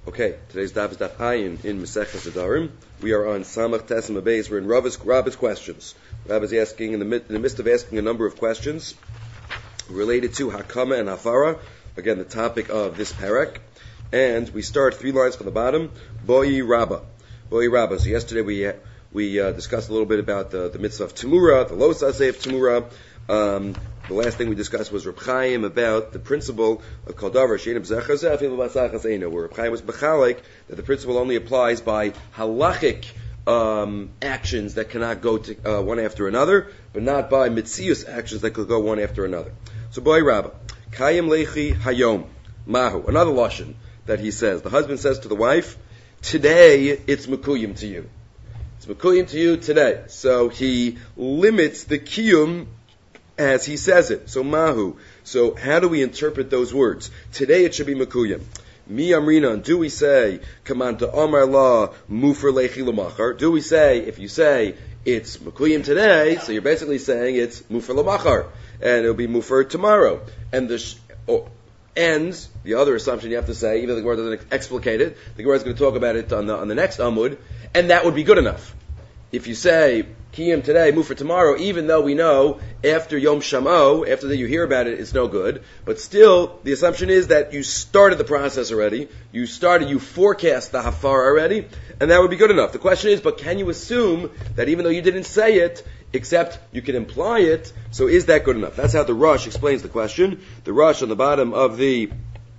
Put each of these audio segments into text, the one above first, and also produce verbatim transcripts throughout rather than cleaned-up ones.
Okay, today's daf is daf ayin in Maseches Nedarim. We are on Samach Tesem Abayis. We're in Rabbi's, Rabbi's questions. Rabbi is asking, in the, mid, in the midst of asking a number of questions related to Hakama and Hafara, again, the topic of this parak. And we start three lines from the bottom, Boi Rabba. Boi Rabba. So yesterday we we uh, discussed a little bit about the, the mitzvah of Temura, the Lo Saseh of Temura. Um, the last thing we discussed was Reb Chaim about the principle of Kol Davar She'ein B'Zachar Zeh Afilu B'Sachas Eino, where Reb Chaim was B'Chalek, that the principle only applies by halachic um, actions that cannot go to, uh, one after another, but not by mitzius actions that could go one after another. So, Boi Rabba, Kayim Lechi Hayom Mahu, another lashon that he says. The husband says to the wife, today it's mekuyim to you. It's mekuyim to you today. So he limits the kiyum as he says it. So mahu. So how do we interpret those words? Today it should be mekuyim. Mi amrinan. Do we say kamanta amar la mufer lechi lamachar? Do we say, if you say it's mekuyim today, so you're basically saying it's mufer lamachar, and it'll be mufer tomorrow. And the sh- oh, and the other assumption you have to say, even though the Gemara doesn't explicate it, the Gemara is going to talk about it on the on the next Amud, and that would be good enough. If you say Kiyum today, move for tomorrow, even though we know after Yom Shamo, after that you hear about it, it's no good. But still, the assumption is that you started the process already. You started, you forecast the Hafar already, and that would be good enough. The question is, but can you assume that even though you didn't say it, except you can imply it, so is that good enough? That's how the Rosh explains the question. The Rosh on the bottom of the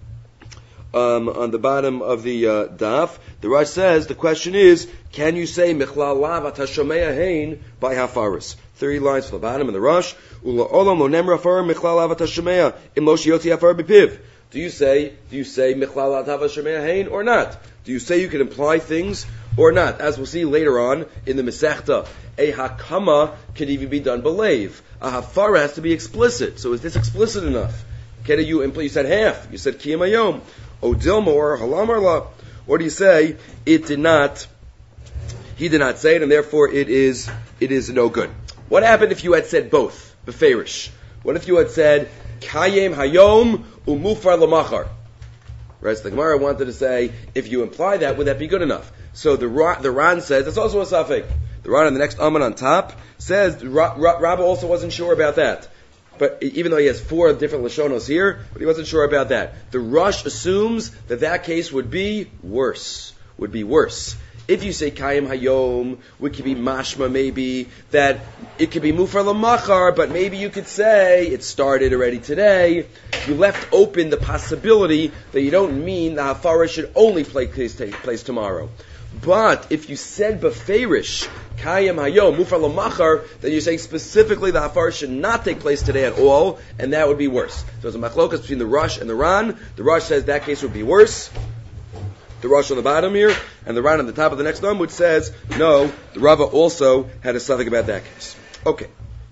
Um, on the bottom of the uh, daf, the Rosh says the question is, can you say Michlal Lavat Hashomeya Hein by Hafaris? Thirty lines from the bottom of the Rosh. Ula Olam Lo Nemra Afar Michlal Lavat Hashomeya Im Lo Shioti Afar B'Piv. Do you say do you say Michlal Lavat Hashomeya Hein or not? Do you say you can imply things or not? As we'll see later on in the Masechta, a Hakama can even be done believe. A Hafara has to be explicit. So is this explicit enough? Can you imply? You said half. You said Kiyam Hayom. Odilma or Halamarla, or do you say it did not? He did not say it, and therefore it is it is no good. What happened if you had said both, beferish? What if you had said Kayem Hayom Umufar Lamachar? Right. So the Gemara wanted to say, if you imply that, would that be good enough? So the the Ran says that's also a suffix. The Ran on the next Amman on top says Rabba also wasn't sure about that. But even though he has four different Lashonos here, but he wasn't sure about that. The Rosh assumes that that case would be worse. Would be worse. If you say Kayim Hayom, which could be Mashma maybe, that it could be Mufar Lamachar, but maybe you could say it started already today. You left open the possibility that you don't mean the Hafara should only take place tomorrow. But if you said Beferish, Kayim Hayom, Mufar Lamachar, then you're saying specifically the Hafar should not take place today at all, and that would be worse. So there's a machlokas between the Rosh and the Ran. The Rosh says that case would be worse. The Rosh on the bottom here, and the Ran on the top of the next Amud says, no, the Rava also had a something about that case. Okay.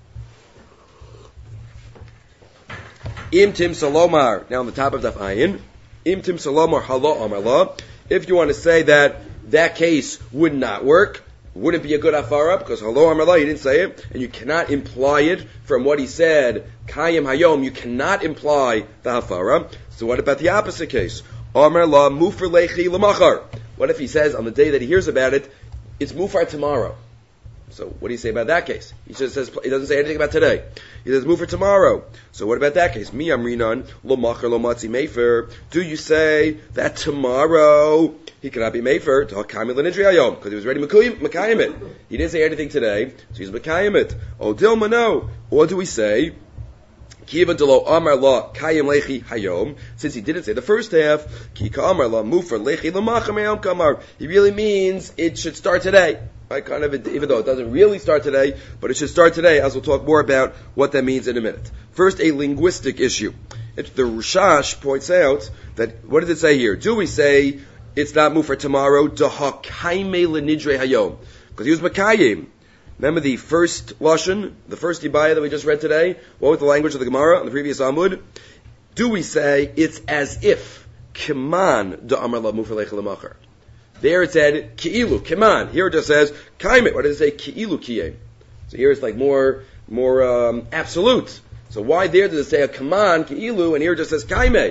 Im Tim Salomar, now on the top of Daf Ayin, Im Tim Salomar Hala Amar La, if you want to say that that case would not work, wouldn't be a good Hafara, because Halo Amar La, he didn't say it, and you cannot imply it from what he said, Kayim Hayom, you cannot imply the Hafara. So what about the opposite case? Amar La Mufer Lechi Lamachar. What if he says on the day that he hears about it, it's Mufar tomorrow? So what do you say about that case? He just says, he doesn't say anything about today. He says Mufar tomorrow. So what about that case? Mi Amrinan Lomachar Lomatzi Mefer. Do you say that tomorrow he cannot be Mefer to Hakamil Nidri Hayom because he was ready Mekayim it? He didn't say anything today, so he's Mekayim it. Oh Dilma no. Or do we say Kiva Delo Amar La Kayim Lechi Hayom, since he didn't say the first half, Ki Ka Amar La Mufar Lechi Lamachar Meyom Kamar. He really means it should start today. Right, kind of, even though it doesn't really start today, but it should start today, as we'll talk more about what that means in a minute. First, a linguistic issue. It's the Rishash points out that, what does it say here? Do we say it's not Mufar tomorrow? Dahakaime lenidre hayom. Because he was Makayim. Remember the first Lashon, the first Ibaya that we just read today? What was the language of the Gemara on the previous Amud? Do we say it's as if Kiman da Amar La Mufar Lechi Lamachar? There it said Ki'ilu, Kiman. Here it just says Kaimet. What does it say? Ki'ilu Kiyem. So here it's like more more um, absolute. So why there does it say a Kiman, Ki'ilu, and here it just says Kaime?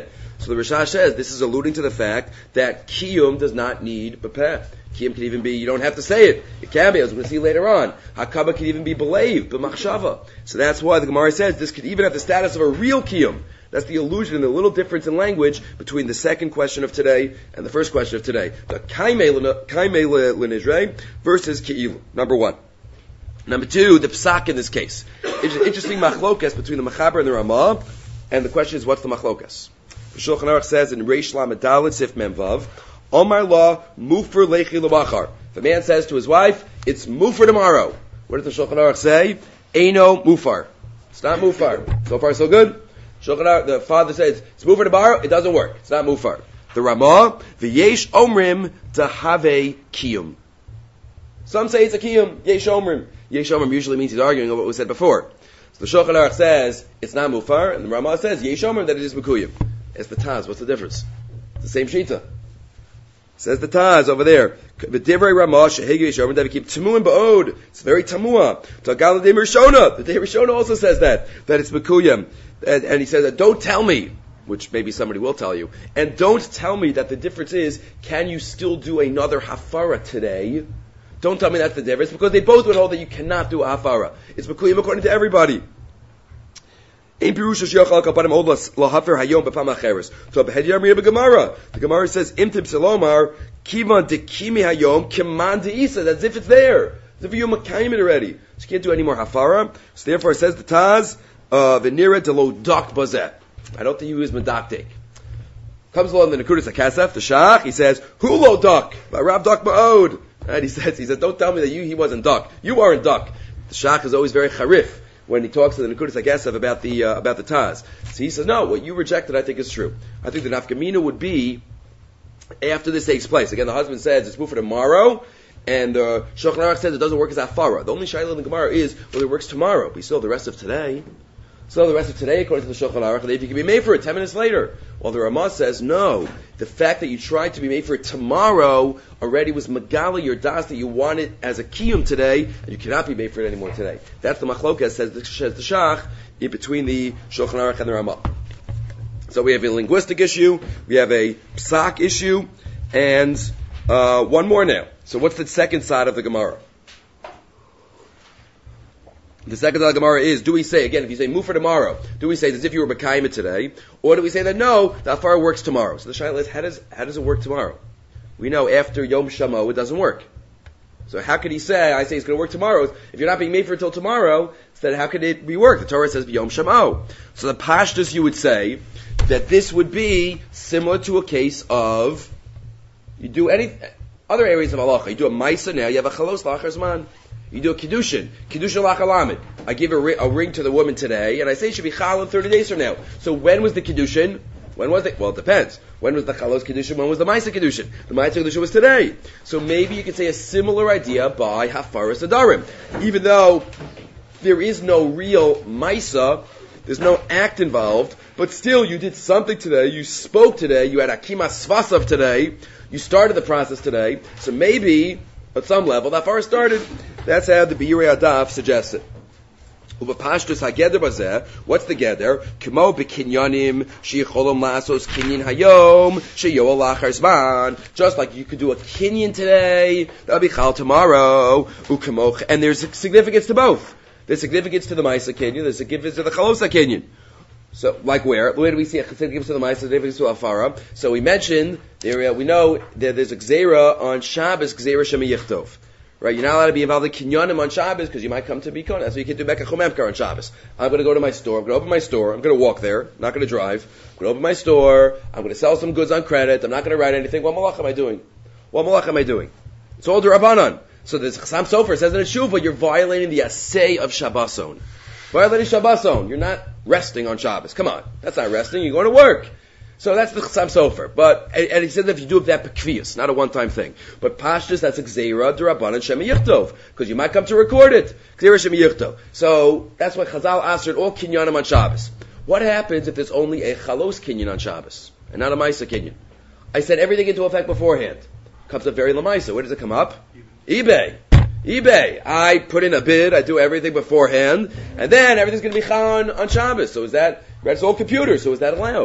So the Rishash says this is alluding to the fact that kiyum does not need bepeh. Kiyum can even be, you don't have to say it. It can be, as we're going to see later on. Hakaba can even be believed, b'machshava. So that's why the Gemara says this could even have the status of a real kiyum. That's the illusion and the little difference in language between the second question of today and the first question of today. The kaimei l'nizrei versus ki'ilu. Number one. Number two, the psak in this case. It's an interesting machlokas between the Mechaber and the Ramah, and the question is, what's the machlokas? The Shulchan Aruch says in Reish Lamed Daled Sif Mem Vav, Omar La Mufer Lechi L'Machar. If a man says to his wife, it's Mufer tomorrow. What does the Shulchan Aruch say? Eino Mufar. It's not Mufar. So far, so good. Shulchan Aruch, the father says, it's Mufer tomorrow. It doesn't work. It's not Mufar. The Ramah, V'yesh Omrim Dahave Kiyum. Some say it's a Kiyum. Yesh Omrim. Yesh Omrim usually means he's arguing over what was said before. So the Shulchan Aruch says it's not Mufar, and the Ramah says Yesh Omrim that it is Mekuyim. It's the Taz. What's the difference? It's the same Shita. Says the Taz over there. V'divrei Ramah shehegi Yesh Omrim that we keep Tamuim ba'od. It's very Tamua. Tagala de Rishona. The de Rishona also says that that it's Mekuyim, and, and he says that don't tell me, which maybe somebody will tell you, and don't tell me that the difference is can you still do another hafara today? Don't tell me that's the difference, because they both would hold that you cannot do a hafara. It's Mekuyim according to everybody. The Gemara says, Imtib Salomar, Kivan dekimi hayom, Kiman deisa, as if it's there. As if you're makayim it already. So you can't do any more hafara. So therefore it says the Taz, Venira de lo dak bazet. I don't think he was medaktik. Comes along the Nekudas HaKesef, the Shach, he says, Hu lo dak, Rab dak ma'od. And he says, he says, don't tell me that you, he wasn't dak. You aren't dak. The Shach is always very charif when he talks to the Nekudas HaKesef about the, uh, about the Taz. So he says, no, what you rejected I think is true. I think the nafkamina would be, after this takes place. Again, the husband says, it's moved for tomorrow, and uh, Shulchan Aruch says it doesn't work as afara. The only shayla in the Gemara is, well, it works tomorrow, but you still have the rest of today. So the rest of today, according to the Shulchan Aruch, if you can be made for it ten minutes later. Well, the Ramah says, no. The fact that you tried to be made for it tomorrow already was megala your das that you want it as a kiyum today, and you cannot be made for it anymore today. That's the machlokas, says the, says the Shach, in between the Shulchan Aruch and the Ramah. So we have a linguistic issue, we have a psak issue, and uh, one more now. So what's the second side of the Gemara? The second side of the Gemara is, do we say, again, if you say move for tomorrow, do we say as if you were Mekayim today, or do we say that no, the afar works tomorrow? So the shayla is, how does, how does it work tomorrow? We know after Yom Shamo it doesn't work. So how could he say, I say it's going to work tomorrow, if you're not being made for it till tomorrow, then how could it be work? The Torah says Yom Shamo. So the pashtus you would say, that this would be similar to a case of, you do any, other areas of halacha, you do a maisa now, you have a chalos lachar zman. You do a kiddushin, kiddushin lachalamed. I give a, ri- a ring to the woman today, and I say it should be chal in thirty days from now. So when was the kiddushin? When was it? Well, it depends. When was the chalos kiddushin? When was the ma'isa kiddushin? The ma'isa kiddushin was today. So maybe you could say a similar idea by hafaras adarim. Even though there is no real ma'isa, there's no act involved, but still you did something today, you spoke today, you had akima svasav today, you started the process today, so maybe at some level, that far started. That's how the Be'irei Adaf suggests it. Ubapashtus hageder bazeh. What's the geder? Kimo bekinyanim sheyicholom lasos kinyan hayom sheyoel lachar zman. Just like you could do a kinyan today, that'll be chal tomorrow. Ukimoch, and there's significance to both. There's significance to the Maisa kinyan. There's significance to the Chalosa kinyan. So, like where? Where do we see a significance to the Maisa, significance to Afara? So we mentioned, there, uh, we know that there's a Gzeira on Shabbos, Gzeira Shema Yichtov. Right? You're not allowed to be involved in Kinyanim on Shabbos because you might come to Bikon. That's why you can't do Mekach Chomemkar on Shabbos. I'm going to go to my store. I'm going to open my store. I'm going to walk there. I'm not going to drive. I'm going to open my store. I'm going to sell some goods on credit. I'm not going to write anything. What malach am I doing? What malach am I doing? It's all D'Rabbanan. So the Chassam Sofer says in a Shuvah, you're violating the Asay of Shabboson. Violating Shabboson. You're not resting on Shabbos. Come on. That's not resting. You're going to work. So that's the Chassam Sofer. But, and, and he said that if you do it that pekvius, not a one-time thing. But Pashtus, that's a Gzeira, D'Rabbanan, Shema Yichtov. Because you might come to record it. Gzeira, Shema Yichtov. So, that's why Chazal answered all Kinyanim on Shabbos. What happens if there's only a Chalos Kinyan on Shabbos, and not a Maisa Kinyan? I set everything into effect beforehand. Comes up very Lamaisa. Where does it come up? eBay. eBay. I put in a bid, I do everything beforehand, and then everything's going to be Chal on, on Shabbos. So is that, it's all computers, so is that allowed?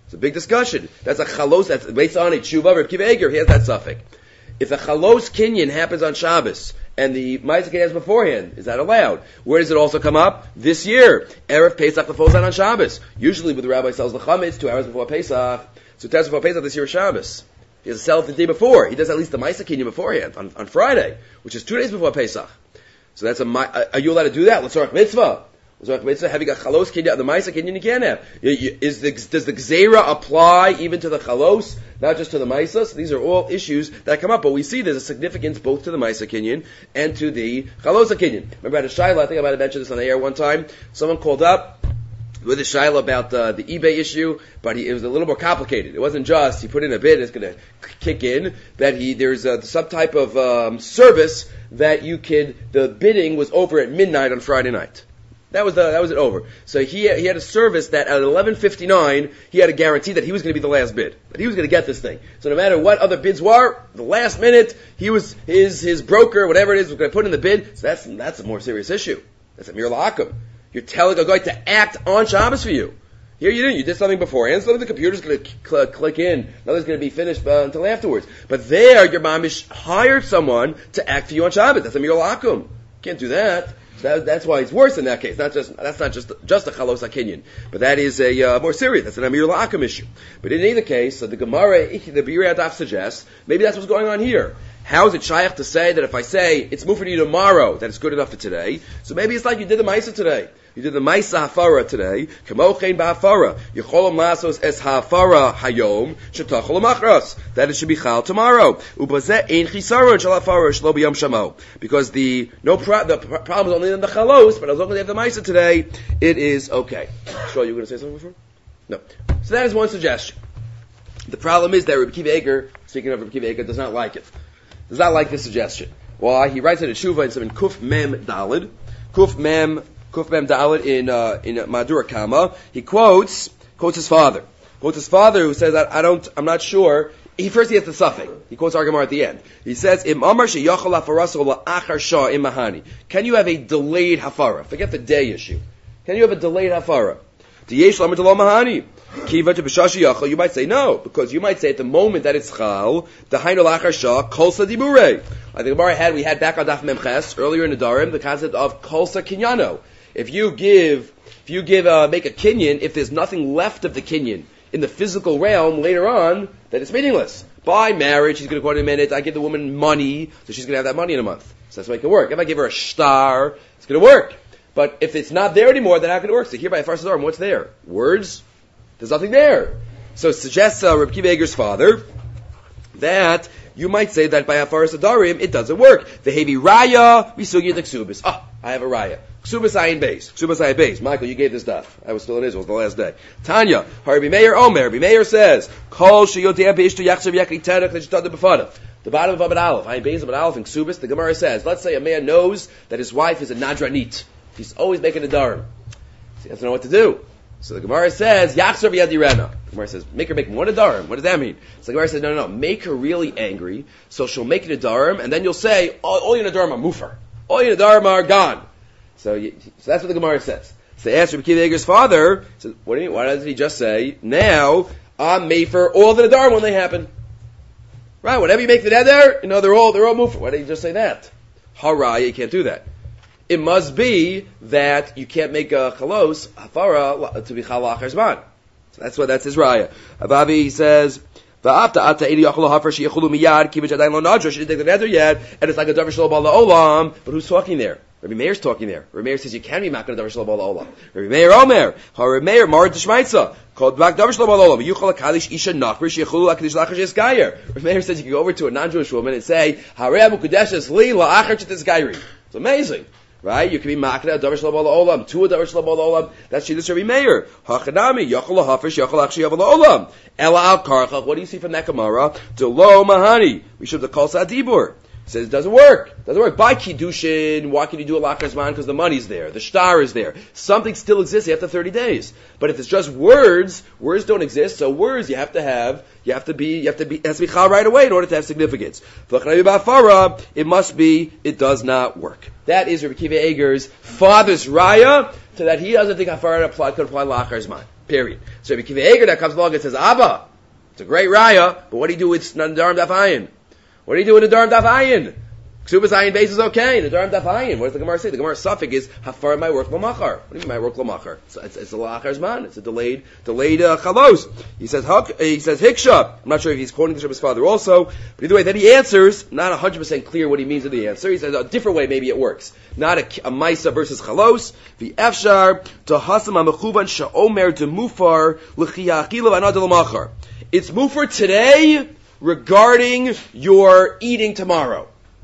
It's a big discussion. That's a chalos, that's based on a tshuva, Reb Kiva Eger, he has that suffix. If a chalos kinyan happens on Shabbos, and the Ma'aseh kinyan is beforehand, is that allowed? Where does it also come up? This year. Erev Pesach, the falls out on Shabbos. Usually when the rabbi sells the chametz two hours before Pesach, so two hours before Pesach this year is Shabbos. He has to sell it the day before. He does at least the Ma'aseh kinyan beforehand, on, on Friday, which is two days before Pesach. So that's a, are you allowed to do that? Let's start mitzvah. Have you got chalos kinyan, the Ma'aseh kinyan you can't have. Is the, does the gzeira apply even to the chalos, not just to the Ma'aseh? So these are all issues that come up, but we see there's a significance both to the Ma'aseh kinyan and to the chalos kinyan. Remember I had a shayla, I think I might have mentioned this on the air one time. Someone called up with a shayla about uh, the eBay issue, but he, it was a little more complicated. It wasn't just he put in a bid, it's going to kick in. That he there's a, some type of um, service that you could. The bidding was over at midnight on Friday night. That was the, that was it over. So he he had a service that at eleven fifty-nine he had a guarantee that he was going to be the last bid, that he was going to get this thing. So no matter what other bids were, the last minute he was his his broker, whatever it is, was going to put in the bid. So that's that's a more serious issue. That's a mir la'akum. You're telling a guy to act on Shabbos for you. Here you didn't. You did something beforehand. So the computer's going to cl- click in. Nothing's going to be finished uh, until afterwards. But there, your mamish hired someone to act for you on Shabbos. That's a mir la'akum. Can't do that. That, that's why it's worse in that case. Not just that's not just just a chalos hakinyan, but that is a uh, more serious. That's an amir la'akum issue. But in either case, so the Gemara, the Birei Adaf suggests maybe that's what's going on here. How is it shaykh to say that if I say it's moved for you tomorrow, that it's good enough for today? So maybe it's like you did the ma'aseh today. You did the ma'aseh hafara today. Kamochein ba'hafara. Yicholom lasos es hafara hayom shetachol machras. That it should be chal tomorrow. Ubazeh ein chisaron shel hafara shelo b'yom shamo. Because the no pro- the problem is only in the chalos, but as long as they have the ma'aseh today, it is okay. Sure, you were going to say something before? No. So that is one suggestion. The problem is that Reb Kiva Eger, speaking of Reb Kiva Eger, does not like it. Does not like this suggestion. Why? He writes in a Shuvah in some in Kuf Mem Dalid, Kuf Mem Kuf Mem Dalid in uh, in Madura Kama. He quotes quotes his father. Quotes his father who says that I don't I'm not sure. He first he has the suffix. He quotes our Gemara at the end. He says Im Amar sheyachol hafaraso la'achar shah im mahani. Can you have a delayed hafara? Forget the day issue. Can you have a delayed hafara? Diyesh lamar lo mahani. Kiva to b'shashi yachal, you might say no, because you might say at the moment that it's chal, the hainu lachar shah, kolsa dibure. I think Gemara had, we had back on Daf Memches, earlier in the Darim, the concept of kolsa kinyano. If you give, if you give, uh, make a kinyan, if there's nothing left of the kinyan in the physical realm later on, then it's meaningless. By marriage, she's going to go in a minute, I give the woman money, so she's going to have that money in a month. So that's why it can work. If I give her a star, it's going to work. But if it's not there anymore, then how can it work? So here by Farsa Darim, what's there? Words? There's nothing there. So it suggests uh, Reb Kiva Eger's father that you might say that by Hafaras Adarim it doesn't work. The heavy raya misugi the ksubis. Ah, I have a raya. Ksubis ayin beis. Ksubis ayin beis. Michael, you gave this stuff. I was still in Israel. It was the last day. Tanya, Harbi Meir Omer. Rabbi Meir says, Kol sheyoteh beishtu yachshav yakli terech l'shtad b'fadav. The bottom of Abed Aleph, ayin beis Abed Aleph in Ksubis. The Gemara says, let's say a man knows that his wife is a nadranit. He's always making a darim. So he doesn't know what to do. So the Gemara says, Yachsar v'yadirena. The Gemara says, make her make one adarim. What does that mean? So the Gemara says, no, no, no, make her really angry, so she'll make it adarim, and then you'll say, all, all your adarim are mufer. All your adarim are gone. So, you, so that's what the Gemara says. So they asked Reb Kiva Eger's father, so what do you mean, why doesn't he just say, now, I'm made for all the adarim when they happen? Right, whenever you make the neder, you know, they're all, they're all mufer. Why don't you just say that? Haraya, you can't do that. It must be that you can't make a chalos hafara to be chal achar zman. So that's what that's his raya. Avavi says, "Va'afta ata edi yachol hafar sheyacholu miyad kibich adayin lo nadra." She didn't take the nether yet, and it's like a davar shelo bal olam. But who's talking there? Rabbi Meir's talking there. Rabbi Meir says you can be making a davar shelo bal olam. Rabbi Meir Omer, Rabbi Meir Marad Dishmaitza called back davar shelo bal olam. Yuchol akalish isha nachri sheyacholu akadish lachar sheskayer. Rabbi Meir says you can go over to a non-Jewish woman and say Harei abu kadeshes li la'achar shetisgayri. It's amazing. Right? You can be makna a davar shelo bal olam, two a davar shelo bal olam. That's Shidduch Rabbi Meir. Hachanami yachol hafish yachol achshi yavel olam. Ela al karcha. What do you see from that Gemara? Delo mahani. We should have called sadibur. Says it doesn't work. It doesn't work. By kiddushin, why can you do a lachar zman? Because the money's there, the star is there. Something still exists after thirty days. But if it's just words, words don't exist. So words you have to have, you have to be, you have to be, it has to be chal right away in order to have significance. It must be, it does not work. That is Rabbi Kiva Eger's father's raya, so that he doesn't think hafara apply, could apply lachar zman. Period. So Rabbi Akiva Eiger that comes along and says, Abba, it's a great raya, but what do you do with Nadarim Daf Ayin? What do you do with Nadarim Daf Ayin? Ksubas Ayin base is okay. Nadarim Daf Ayin. What does the Gemara say? The Gemara suffix is Hafar my work Lamachar. What do you mean my work Lamachar? It's, it's, it's a Lachar's man. It's a delayed, delayed uh, chalos. He says, he says Hiksha. I'm not sure if he's quoting this from his father also, but either way, then he answers, not one hundred percent clear what he means in the answer. He says a different way maybe it works. Not a, a Maisa versus chalos. The Efshar to Hasam HaMechuvan Sha'omer to Mufar L'chiyachilav Anad Lamachar. It's Mufar today regarding your eating tomorrow.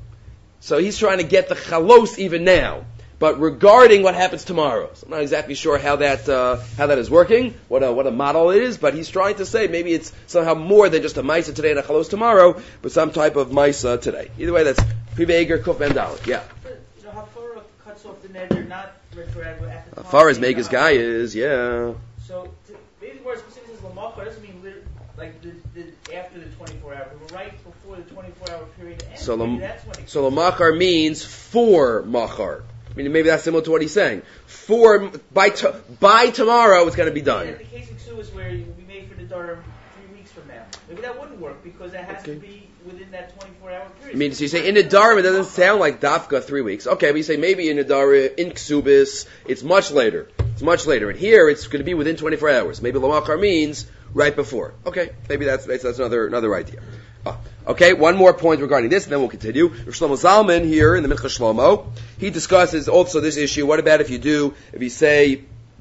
So he's trying to get the chalos even now, but regarding what happens tomorrow. So I'm not exactly sure how that uh, how that is working, what a what a model it is, but he's trying to say maybe it's somehow more than just a Maisa today and a chalos tomorrow, but some type of Maisa today. Either way, that's Pibeger Kuf Mandal. Yeah. So Hafara cuts off the neder, not retroactive at the time. Hafara as Megas guy is, yeah. So maybe more specific says Lamachar doesn't mean literally. Like the, the, after the twenty-four hour, but right before the twenty-four hour period ends. So, maybe lam, that's when it so Lamachar means for Machar. I mean, maybe that's similar to what he's saying. For by to, by tomorrow, it's going to be done. Yeah, the case of Ksu is where you will be made for the Durham three weeks from now. Maybe that wouldn't work because that has okay. to be within that twenty-four hour period. I mean, so you say in the Durham, it doesn't sound like Dafka three weeks. Okay, but you say maybe in the Durham, in Ksubis, it's much later. It's much later. And here, it's going to be within twenty-four hours. Maybe Lamachar means right before. Okay, maybe that's that's another another idea. Oh, okay, one more point regarding this, and then we'll continue. Shlomo Zalman here in the Mincha Shlomo, he discusses also this issue. What about if you do, if you say,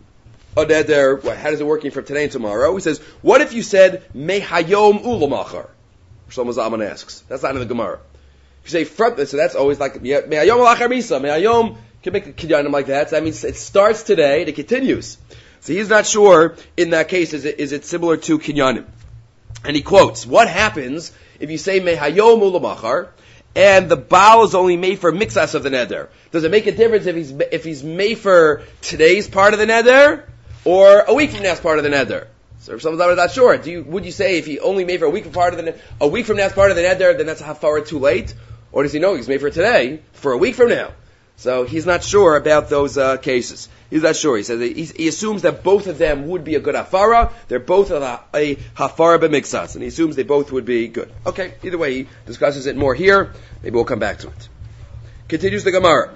oh, there, how does it working from today and tomorrow? He says, what if you said mehayom ulamachar? Shlomo Zalman asks. That's not in the Gemara. If you say from, so that's always like mehayom alachar misa. Mehayom can make a kinyanim like that. So that means it starts today and it continues. So he's not sure, in that case, is it, is it similar to kinyanim? And he quotes, what happens if you say mehayom ulamachar, and the Baal is only made for mixas of the neder? Does it make a difference if he's if he's made for today's part of the neder, or a week from now's part of the neder? So if someone's not sure, do you, would you say if he only made for a week from part of the a week from now's part of the neder, then that's a hafara too late? Or does he know he's made for today, for a week from now? So he's not sure about those uh, cases. He's not sure. He says he, he assumes that both of them would be a good hafara. They're both a, a hafara b'mixas, and he assumes they both would be good. Okay, either way, he discusses it more here. Maybe we'll come back to it. Continues the Gemara.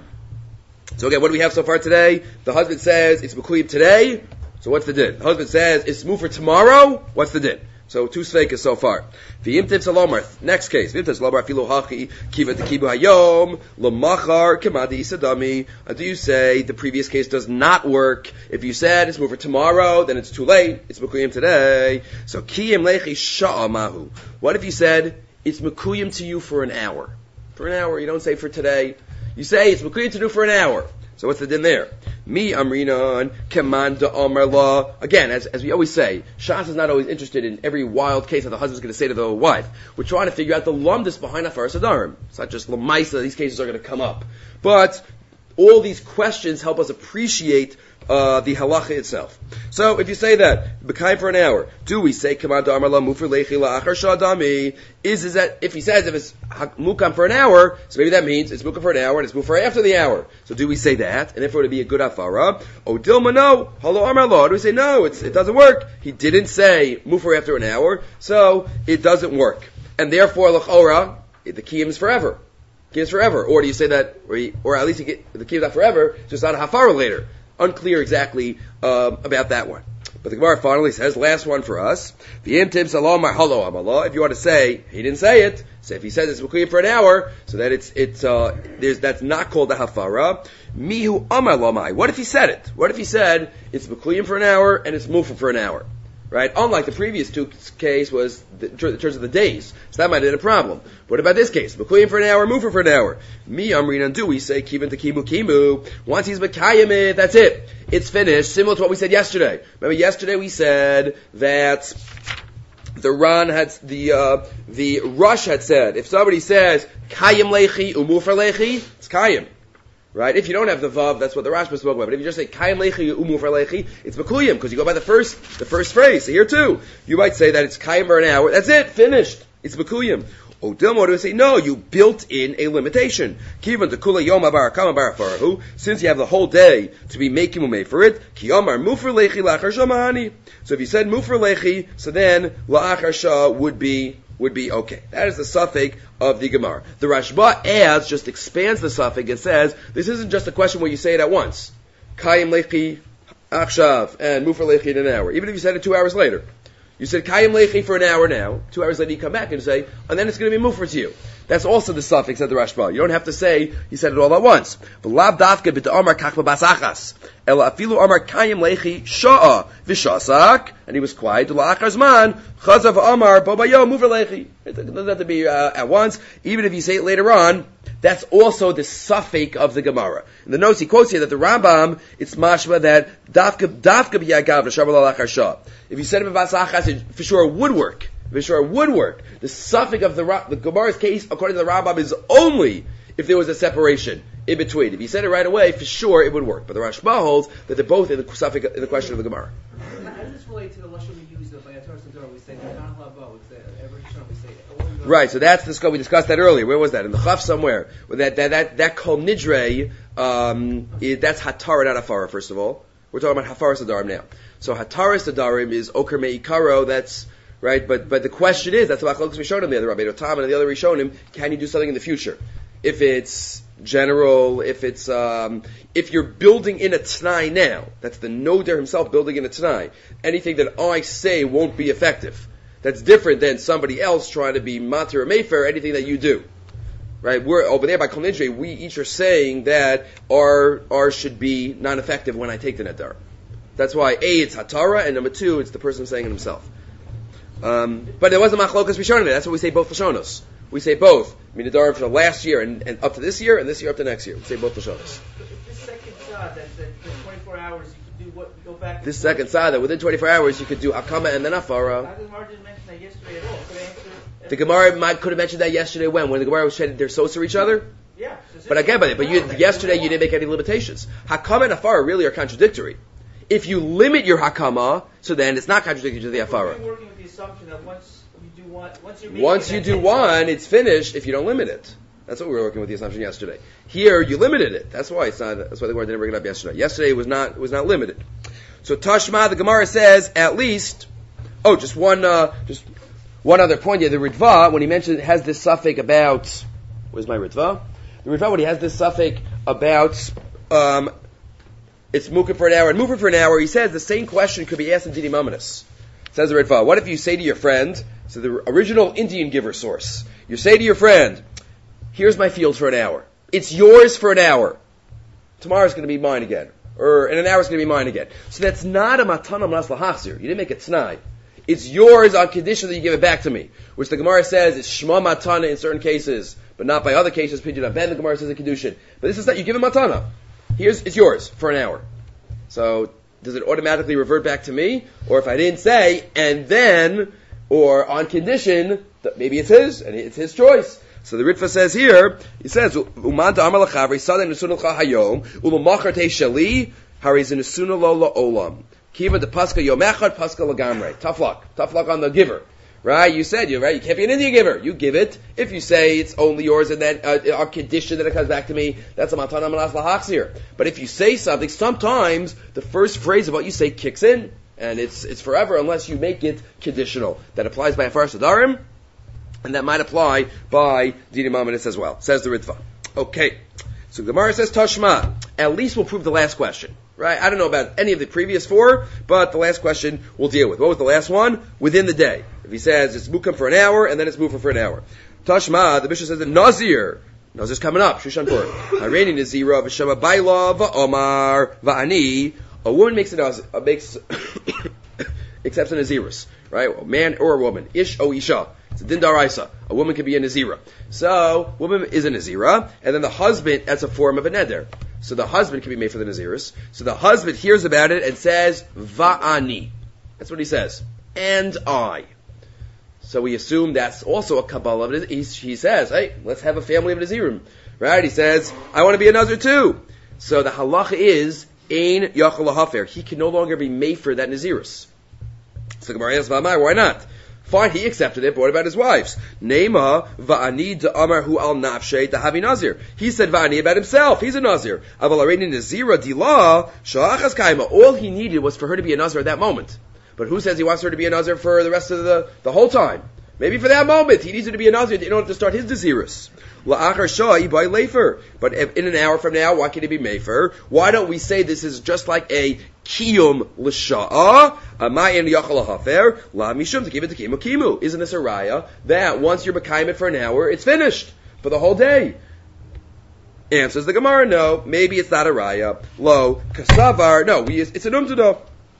So again, what do we have so far today? The husband says it's mekuyim today. So what's the din? The husband says it's moved for tomorrow. What's the din? So two sveikas so far. V'yimtiv salomar. Next case. V'yimtiv salomar filu hachi kiva tekibu hayom l'machar kemadi isadami. Do you say the previous case does not work? If you said it's moved for tomorrow, then it's too late. It's mekuyim today. So kiyim lechi sha'amahu. What if you said it's mekuyim to you for an hour? For an hour. You don't say for today. You say it's mekuyim to do for an hour. So what's the din there? Mi amrinan keman da amar la. Again, as as we always say, Shas is not always interested in every wild case that the husband's going to say to the wife. We're trying to figure out the lumdus behind Afaras Adarim. It's not just lamaisa. These cases are going to come up, but all these questions help us appreciate uh, the halacha itself. So if you say that b'kaim for an hour, do we say keman da amar la mufur lechi la'achar shadami? Is is that if he says if it's mukam for an hour, so maybe that means it's mukam for an hour and it's mukam for after the hour. So do we say that? And if it were to be a good afara, oh dilma no, halo amar lo. Do we say no? It's, it doesn't work. He didn't say mufar after an hour, so it doesn't work. And therefore l'chora, the kiyum is forever. Kiyum is forever. Or do you say that, or, he, or at least he get, the kiyum is not forever, just not a hafara later? Unclear exactly um, about that one. But the Gemara finally says, last one for us. V'yimtim salom halo amalo. If you want to say he didn't say it, so if he says it's mekuyim for an hour, so that it's it's uh, there's that's not called a hafara. Mihu amar lomai. What if he said it? What if he said it's mekuyim for an hour and it's mufa for an hour? Right? Unlike the previous two case was the, in terms of the days. So that might have been a problem. What about this case? Mekuyim for an hour, mufa for an hour. Mi amrin and do we say kivan to kimu kimu. Once he's mekayim it, that's it. It's finished. Similar to what we said yesterday. Remember yesterday we said that the Ran had, the, uh, the Rush had said, if somebody says, kayim lechi, umufar lechi, it's kayim. Right? If you don't have the vav, that's what the Rashba spoke about. But if you just say kayim lechi umufar lechi, it's mekuyim because you go by the first the first phrase. So here too, you might say that it's kayim for an hour. That's it, finished. It's mekuyim. O Dilma would say, no, you built in a limitation. Kivan to kula yom abar kama bar farahu, since you have the whole day to be making umay for it, ki amar mufar lechi lachar shamahani. So if you said mufar lechi, so then la'achar shah would be would be okay. That is the suffix of the Gemara. The Rashba adds, just expands the suffix and says, this isn't just a question where you say it at once. Kayim lechi achshav and mufar lechi in an hour. Even if you said it two hours later. You said Kayim Lechi for an hour now. Two hours later you come back and say, and then it's going to be Mufar to you. That's also the suffix of the Rashba. You don't have to say, you said it all at once. V'lav dafka b'ta amar kachma basachas. Ela afilu amar Kayim Lechi sha'a v'shasak. And he was quiet. La'achar zman chazav amar bobayo Mufar Lechi. It doesn't have to be uh, at once. Even if you say it later on, that's also the suffix of the Gemara. In the notes he quotes here that the Rambam, it's mashma that dafka dafka b'yagav l'shabar la'achar shah. If you said it b'vasachas, it for sure would work. For sure would work. The suffix of the the Gemara's case, according to the Rambam, is only if there was a separation in between. If you said it right away, for sure it would work. But the Rashba holds that they're both in the suffix in the question of the Gemara. How does this relate to the lashon we use by Torah Sador? We say Gan Lavo. We say every shon we say. Right, so that's the scope. We discussed that earlier. Where was that? In the Chaf somewhere. That that that that Kol Nidre, um, is, that's Hatara, not Hafara. First of all, we're talking about Hafara Sadarim now. So Hataras Sadarim is Oker Meikaro. That's right. But but the question is, that's about Chalkas Rishonim. The other Rabbeinu Tam and the other Rishonim. Can you do something in the future? If it's general, if it's um, if you're building in a T'nai now, that's the Noder himself building in a T'nai. Anything that I say won't be effective. That's different than somebody else trying to be Matir or Mayfair, anything that you do. Right? We're over there by Kol Nidre, we each are saying that our our should be non-effective when I take the Nedar. That's why, A, it's Hatara, and number two, it's the person saying it himself. Um, but there was a Machlokas Rishonim. That's what we say both Lashonos. We say both. I mean, the Nadarim for last year and, and up to this year, and this year up to next year. We say both Lashonos. This second side, that, that, that twenty-four hours, you could do what? Go back. This second side, that within twenty-four hours, you could do Hakama and then Afara. How did Gemara didn't mention that yesterday at all? Could I answer? The Gemara might, could have mentioned that yesterday when? When the Gemara was shedding their sosa to each other? Yeah. But again, but, but you, yesterday you didn't make any limitations. Hakama and Afara really are contradictory. If you limit your Hakama, so then it's not contradictory to the Afara. We're working with the assumption that once you do one, once, you're once you do one, it's finished if you don't limit it. That's what we were working with the assumption yesterday. Here, you limited it. That's why it's not, that's why the Gemara didn't bring it up yesterday. Yesterday it was not, it was not limited. So Tashma, the Gemara says, at least, oh, just one, uh, just one other point here. The Ritva, when he mentioned, has this suffix about, where's my Ritva? The Ritva, when he has this suffix about, um, it's Mukha for an hour and Mukha for an hour, he says the same question could be asked in Didi Mamanis. Says the Ritva, what if you say to your friend, so the original Indian giver source, you say to your friend, here's my field for an hour. It's yours for an hour. Tomorrow's going to be mine again. Or in an hour it's going to be mine again. So that's not a matana manas lahachzir. You didn't make it t'nai. It's yours on condition that you give it back to me. Which the Gemara says is shma matana in certain cases, but not by other cases. Pidyon ben the Gemara says in kedushin. But this is that you give it matana. Here's, it's yours for an hour. So does it automatically revert back to me? Or if I didn't say, and then, or on condition, that maybe it's his, and it's his choice. So the Ritva says here, he says, Uman ta'amar l'chavri, sada nesuna l'cha hayom, u'l'machar te shali, hari zinusuna lo la'olam. Kiva de paska yom echad, paska l'gamre. Tough luck. Tough luck on the giver. Right? You said, you're right, you can't be an Indian giver. You give it. If you say it's only yours and then, uh, our condition that it comes back to me, that's a matana manas lahachzir. But if you say something, sometimes the first phrase of what you say kicks in, and it's, it's forever unless you make it conditional. That applies by Afar Sadarim, and that might apply by Didi Mamanis as well. Says the Ritva. Okay. So Gemara says Tashma. At least we'll prove the last question. Right? I don't know about any of the previous four, but the last question we'll deal with. What was the last one? Within the day. If he says it's mukam for an hour, and then it's mukam for an hour. Tashma, the Mishnah says that Nazir. Nazir's coming up. Shushan Pur. Hareini Nazira v'shema bayla v'omar v'ani. A woman makes it, uh, makes, accepts a Nazirus. Right? A man or a woman. Ish o isha. It's a din daraisa. A woman can be a Nazira. So, woman is a Nazira, and then the husband, that's a form of a neder. So the husband can be made for the Nazirus. So the husband hears about it and says, Va'ani. That's what he says. And I. So we assume that's also a Kabbalah of it. He, he says, hey, let's have a family of Nazirim. Right? He says, I want to be a Nazir too. So the halacha is, Ein Yachal Lahafer. He can no longer be made for that Nazirus. So Gemara asks, why not? Fine, he accepted it, but what about his wives? Nema va'ani da'amar hu al nafshe dahavi nazir. He said va'ani about himself. He's a nazir. Aval areini nazira dila sha'achas kaima. All he needed was for her to be a nazir at that moment. But who says he wants her to be a nazir for the rest of the, the whole time? Maybe for that moment, he needs her to be a nazir in order to start his desirus. La'achar sha'i by leifer. But if in an hour from now, why can it be mefer? Why don't we say this is just like a kiyum l'sha'a, amayin yachal hafer, la mishum to give it to kimu kimu? Isn't this a raya that once you're mekayim it for an hour, it's finished for the whole day? Answers the Gemara, no. Maybe it's not a raya. Lo kasavar, no. We, it's an umtada.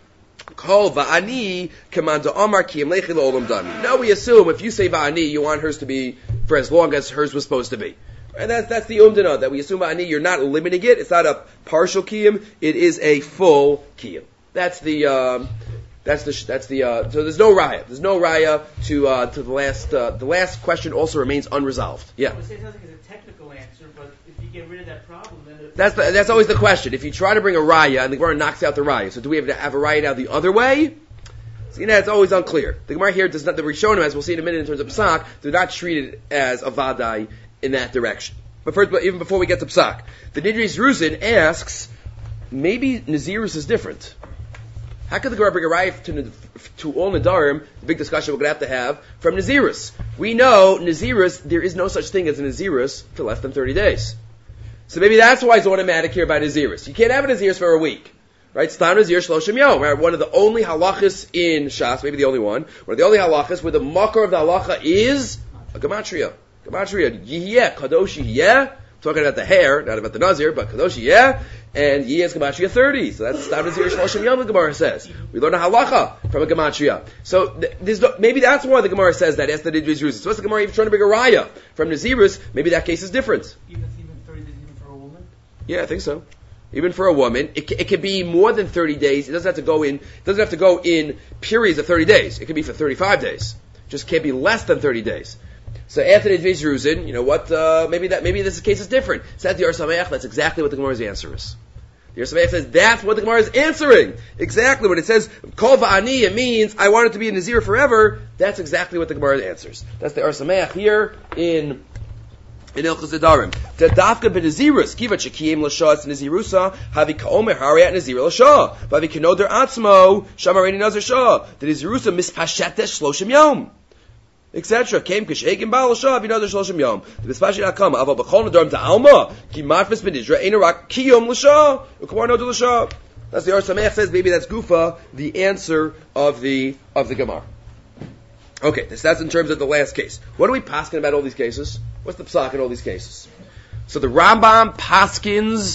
Kol va'ani kamanda omar kiyam lechi lo'olam dami. No, we assume if you say va'ani, you want hers to be for as long as hers was supposed to be. And that's, that's the umdana, that we assume va'ani, you're not limiting it. It's not a partial kiyam. It is a full kiyam. That's the, um, that's the, that's the, uh, so there's no raya. There's no raya to, uh, to the last, uh, the last question also remains unresolved. Yeah. I would say it sounds like it's a technical answer, but if you get rid of that problem, then it, That's the, that's always the question. If you try to bring a raya and the Gemara knocks out the raya, so do we have to have a raya now the other way? So, you know, it's always unclear. The Gemara here does not, the Rishonim, as we'll see in a minute in terms of Psak, do not treat it as a vadai in that direction. But first, but even before we get to Psak, the Nidris Ruzin asks, maybe Nazirus is different. How could the Gemara bring a raya to, to all Nadarim, the big discussion we're going to have to have, from Nazirus? We know Nazirus, there is no such thing as a Nazirus for less than thirty days. So maybe that's why it's automatic here by Nazirus. You can't have a Nazirus for a week. Right? Stam Nazir Shloshim Yom. Right? One of the only halachas in Shas, maybe the only one, one of the only halachas where the makar of the halacha is a gematria. Gematria. Yiyeh, Kadosh Yiyeh. Talking about the hair, not about the Nazir, but Kadosh Yiyeh. And Yiyeh is gematria thirty. So that's Stam Nazir Shloshim Yom, the Gemara says. We learn a halacha from a gematria. So th- there's no, maybe that's why the Gemara says that. That's the Nidris Ruzin. So what's the Gemara even trying to bring a raya from Nazirus? Maybe that case is different. even even thirty days even for a woman. Yeah, I think so. Even for a woman, it it can be more than thirty days. It doesn't have to go in. It doesn't have to go in periods of thirty days. It can be for thirty-five days. It just can't be less than thirty days. So after the Nidris Ruzin, you know what? Uh, maybe that maybe this case is different. Says the Or Sameach. That's exactly what the Gemara's answer is. The Or Sameach says that's what the Gemara is answering. Exactly when it says Kol Va'ani, it means I want it to be a Nazir forever. That's exactly what the Gemara answers. That's the Or Sameach here in. In Ilchus Nadarim, the dafka benazirus kiva shekiyim l'shas nazirusa havi kaomer hariyat nazir l'shah havi kenoder atzmo shamareni nazir shah the nazirusa mispashetesh shloshim yom etc. Came kishegim bal l'shah havi nazir shloshim yom the mispashet hakam aval b'chol nadarim da'alma ki matfis benizra einarak kiyom l'shah u'kvar noder l'shah. That's the Or Sameach says maybe that's gufa the answer of the of the Gemara. Okay, this, that's in terms of the last case. What are we paskin about all these cases? What's the psak in all these cases? So the Rambam paskins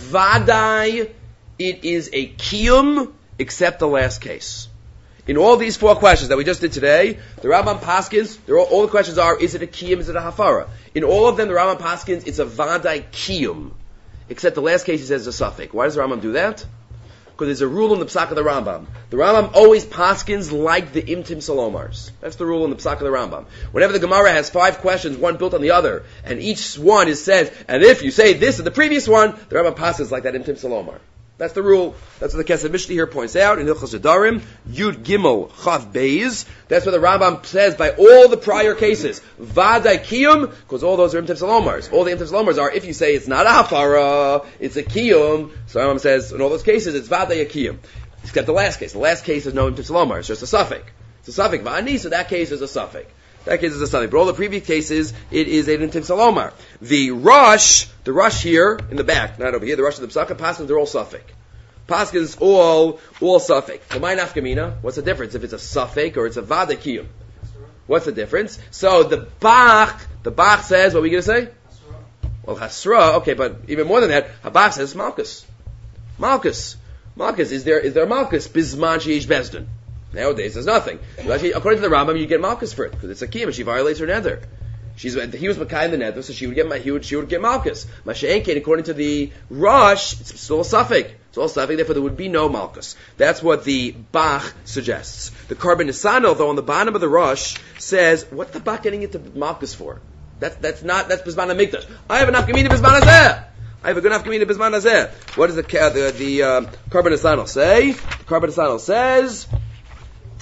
vadai, it is a kiyum, except the last case. In all these four questions that we just did today, the Rambam paskins, all, all the questions are, is it a kiyum, is it a hafara? In all of them, the Rambam paskins, it's a vadai kiyum, except the last case he says it's a suffix. Why does the Rambam do that? Because there's a rule in the Psak of the Rambam. The Rambam always paskins like the Imtim Salomars. That's the rule in the Psak of the Rambam. Whenever the Gemara has five questions, one built on the other, and each one is said, and if you say this in the previous one, the Rambam paskins like that Imtim Salomar. That's the rule. That's what the Kesef Mishnah here points out in Hilchos Nadarim, Yud Gimel Chav Beis. That's what the Rambam says by all the prior cases. Vadai Kiyum, because all those are Imtim Salomars. All the Imtim Salomars are, if you say it's not a Hafara, it's a Kiyum, so the Rambam says, in all those cases, it's Vadai Kiyum. Except the last case. The last case is no Imtim Salomar. It's just a suffix. It's a suffix. Va'ani, so that case is a suffix. That case is a suffix. But all the previous cases, it is a Imtim Salomar. The Rush, the Rush here, in the back, not over here, the Rush of the Psaka, Paskins, they're all suffix. Paskins all, all suffix. So my nafkamina, what's the difference if it's a suffix or it's a vada kiyum? What's the difference? So the Bach, the Bach says, what are we going to say? Hasra. Well, Hasra, okay, but even more than that, Bach says Malchus. Malchus. Malchus, is there, is there Malchus? Bizman she'ish bezdin. Nowadays, there's nothing. Actually, according to the Rambam, you get Malchus for it, because it's a kiyum and she violates her nether. She's, he was Makai in the nether, so she would get, he would, she would get Malchus. Masha'enkein, according to the Rush, it's still a suffix. It's all suffix, therefore there would be no Malchus. That's what the Bach suggests. The Karban Nisano, though, on the bottom of the Rush, says, what's the Bach getting into Malchus for? That's, that's not, that's Bizman HaMikdash. I have enough Gemini Bizman Hazeh. I have a good enough Gemini Bizman Hazeh. What does the, the, the, um, Karban Nisano say? The Karban Nisano says,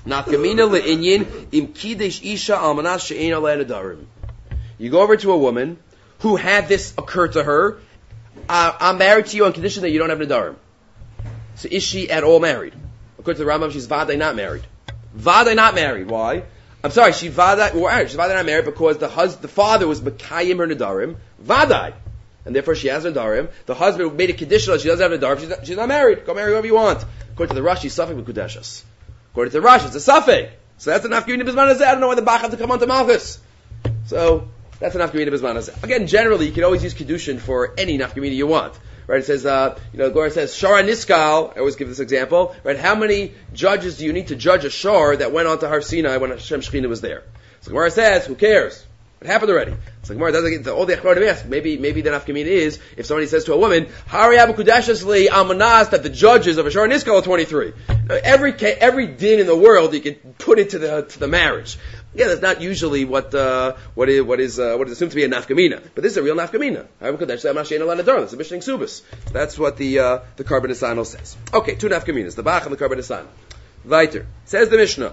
Nafkamina le'inyin im kidesh isha almanas she'ena le'nedarim. You go over to a woman who had this occur to her. Uh, I'm married to you on condition that you don't have nedarim. So is she at all married? According to the Rambam, she's vaday not married. Vaday not married. Why? I'm sorry, she vaday, well, she's vaday not married because the hus, the father was mekayim her nedarim, vaday. And therefore she has nedarim. The husband made a condition that she doesn't have nedarim, she's not, she's not married. Go marry whoever you want. According to the Rashi, Safek B'Kudeshas. According to the Rashi, it's a Safek. So that's enough Gevina B'Zman Hazeh. I don't know why the Bach have to come onto Malchus. So, that's enough Gevina B'Zman Hazeh. Again, generally, you can always use Kedushin for any Nafkamina you want. Right, it says, uh, you know, Gemara says, Shara Niskal, I always give this example, right, how many judges do you need to judge a Shar that went on to Har Sinai when Hashem Shekhinah was there? So Gemara says, who cares? It happened already. So Gemara doesn't get to all the Achronim ask, maybe, maybe the Nafkamina is, if somebody says to a woman, Hari Abu Kudashas Li Amanas, that the judges of a Shara Niskal are twenty-three. Every, every din in the world you can put into the, to the marriage. Yeah, that's not usually what uh, what is what is uh, what is assumed to be a nafkamina, but this is a real nafkamina. That's a Mishnah Subas. That's what the uh, the Karban Asano says. Okay, two nafkaminas, the Bach and the Karban Asano. Weiter says the Mishnah.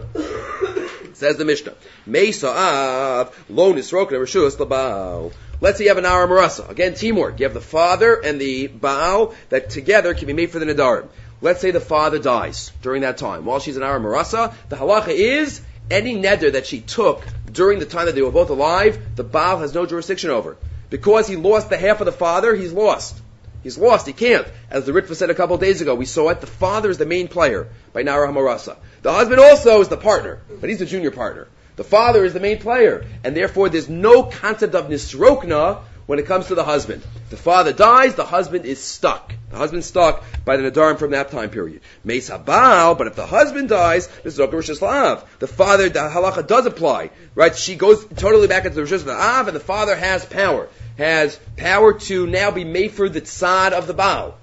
Says the Mishnah. Meisa'av lo nisrok reshus l'baal. Let's say you have an Ara Marasa. Again, teamwork. You have the father and the Baal that together can be made for the Nadarim. Let's say the father dies during that time. While she's an Ara Marasa, the halacha is any neder that she took during the time that they were both alive, the Baal has no jurisdiction over. Because he lost the half of the father, he's lost. He's lost, he can't. As the Ritva said a couple of days ago, we saw it, the father is the main player by Nara Hamarasa. The husband also is the partner, but he's the junior partner. The father is the main player, and therefore there's no concept of nisrokna when it comes to the husband. The father dies, the husband is stuck. The husband's stuck by the Nadarim from that time period. Meis Habal, but if the husband dies, this is Zoka Rishus La'av. The father, the halacha does apply, right? She goes totally back into the Rishus La'av, and the father has power. Has power to now be made for the tzad of the Baal.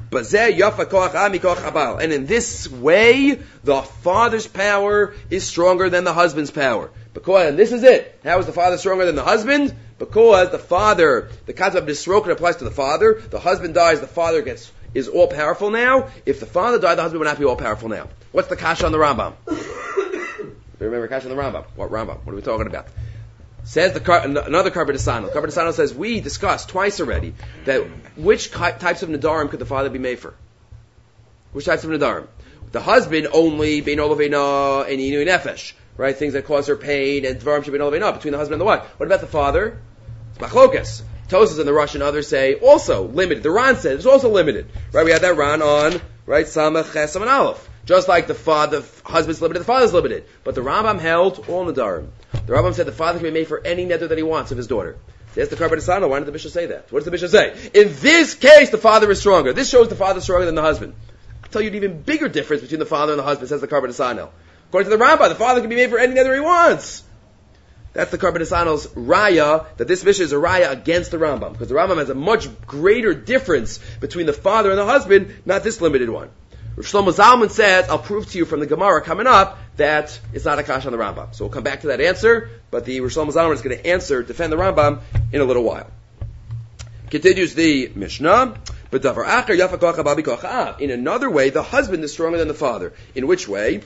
And in this way, the father's power is stronger than the husband's power. Because, and this is it. How is the father stronger than the husband? Because the father, the concept of nisrokin applies to the father. The husband dies, the father gets is all powerful now. If the father died, the husband would not be all powerful now. What's the kasha on the Rambam? Remember kasha on the Rambam? What Rambam? What are we talking about? Says the another Karban Asano. Karban Asano says we discussed twice already that which types of nadarim could the father be made for? Which types of nadarim? The husband only bein olavena and inu nefesh, right? Things that cause her pain and dvarim should be olavena between the husband and the wife. What about the father? It's machlokas. Tosas and the Russian others say also limited. The Ran says it's also limited, right? We had that Ran on right Samach Chesam and Aleph. Just like the father, the husband's limited, the father's limited. But the Rambam held all nadarim. The Rambam said the father can be made for any neder that he wants of his daughter. There's the Karban Asano. Why did the Mishnah say that? What does the Mishnah say? In this case, the father is stronger. This shows the father is stronger than the husband. I'll tell you an even bigger difference between the father and the husband, says the Karban Asano. According to the Rambam, the father can be made for any neder he wants. That's the Karban Asano's raya, that this Mishnah is a raya against the Rambam. Because the Rambam has a much greater difference between the father and the husband, not this limited one. Rav Shlomo Zalman says, I'll prove to you from the Gemara coming up that it's not a kasha on the Rambam. So we'll come back to that answer, but the Rav Shlomo Zalman is going to answer, defend the Rambam in a little while. Continues the Mishnah. In another way, the husband is stronger than the father. In which way?